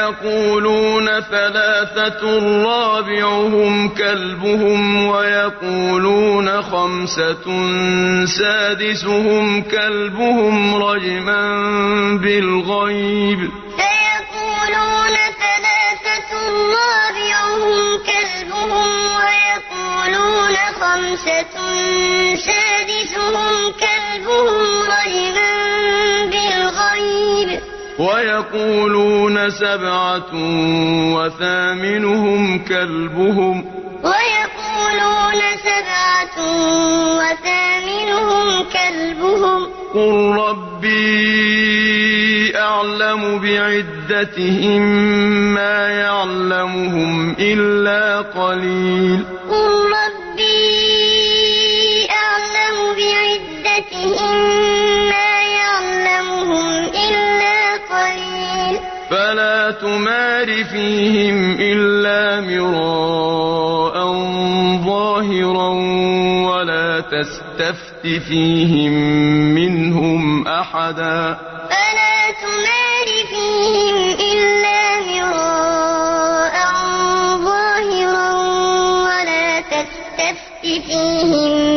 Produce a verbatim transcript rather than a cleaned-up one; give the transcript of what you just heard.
فيقولون ثلاثة رابعهم كلبهم ويقولون خمسة سادسهم كلبهم رجما بالغيب فيقولون ثلاثة رابعهم كلبهم ويقولون خمسة سادسهم كلبهم رجما بالغيب ويقولون سبعة وثامنهم كلبهم ويقولون سبعة وثامنهم كلبهم قل ربي أعلم بعدتهم ما يعلمهم إلا قليل قل ربي أعلم بعدتهم ما يعلمهم إلا قليل فلا تمار فيهم إلا مراء ظاهرا ولا تستفت فيهم منهم أحدا فلا تمار فيهم إلا مراء ظاهرا ولا تستفت فيهم